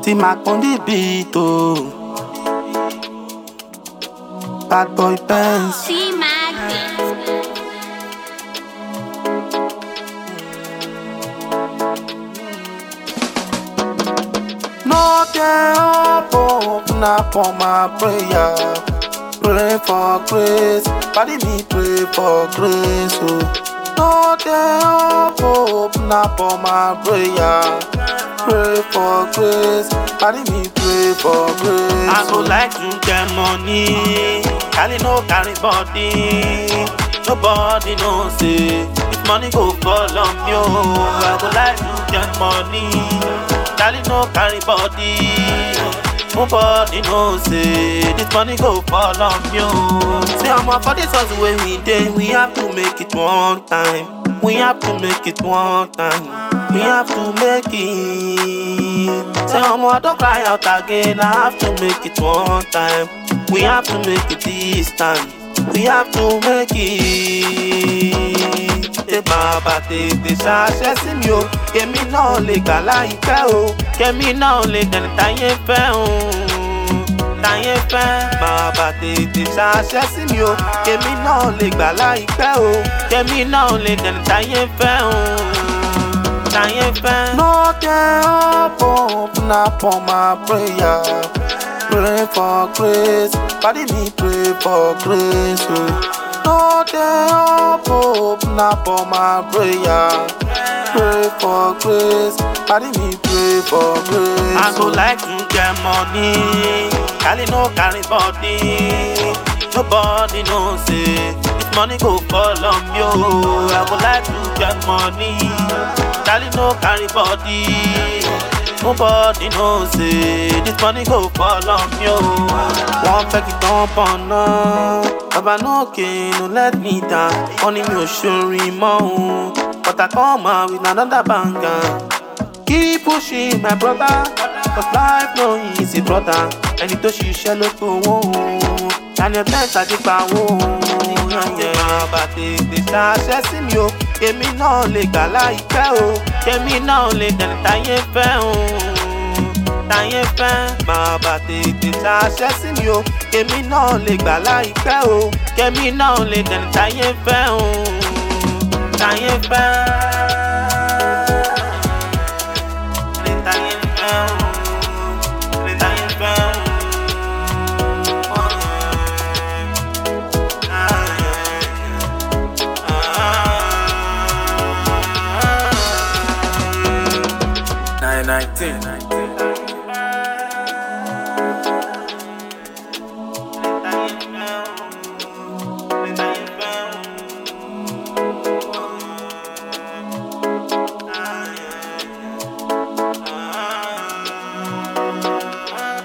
T-Mac on the beat, oh. Bad boy Benz. T-Mac. No day up, open up on my prayer. Pray for grace, body me pray for grace, oh. No day up, open up on my prayer. Pray for grace, body me pray for grace. I go like to get money, carry no carry body. Nobody knows it. If money go fall on me, oh. I go like to get money, carry no carry body. Nobody knows it. This money go fall on me, oh. See I'm up for this hustle when we day. We have to make it one time. We have to make it one time. We have to make it. Say I don't cry out again. I have to make it one time. We have to make it this time. We have to make it. Bàbá tètè ṣàṣẹ sí mi o. Kèmi náà lè gbà láìpẹ́ o. Kèmi náà lè dẹni táyé fẹ́ o. Táyé fẹ́. Bàbá tètè ṣàṣẹ sí mi o. Kèmi náà lè gbà láìpẹ́ o. Kèmi náà lè dẹni táyé fẹ́ o. Táyé fẹ́. No day up, open up on my prayer. Pray for grace, body me pray for grace, oh. No day up, open up on my prayer. Pray for grace, body me pray for grace. I go like to get money, carry no carry body. Nobody knows it. If money go fall on me, oh. I go like to get money, carry no carry body. Nobody knows it. This money go fall on me, oh. One pack it up on Baba no king, no let me down. Money me sure more, but I come out with another banger. Keep pushing, my brother, cause life no easy, brother. And it does you shall look for and your best I did by Bàbá tètè ṣàṣẹ sí mi o. Kèmi náà lè gbà láìpẹ́ o. Kèmi náà lè dẹni táyé fẹ́ o. Táyé fẹ́. Bàbá tètè ṣàṣẹ sí mi o. Kèmi náà lè gbà láìpẹ́ o. Kèmi náà lè dẹni táyé fẹ́ o. Táyé fẹ́. Lè táyé fẹ́ o. Lè táyé fẹ́ o. 19.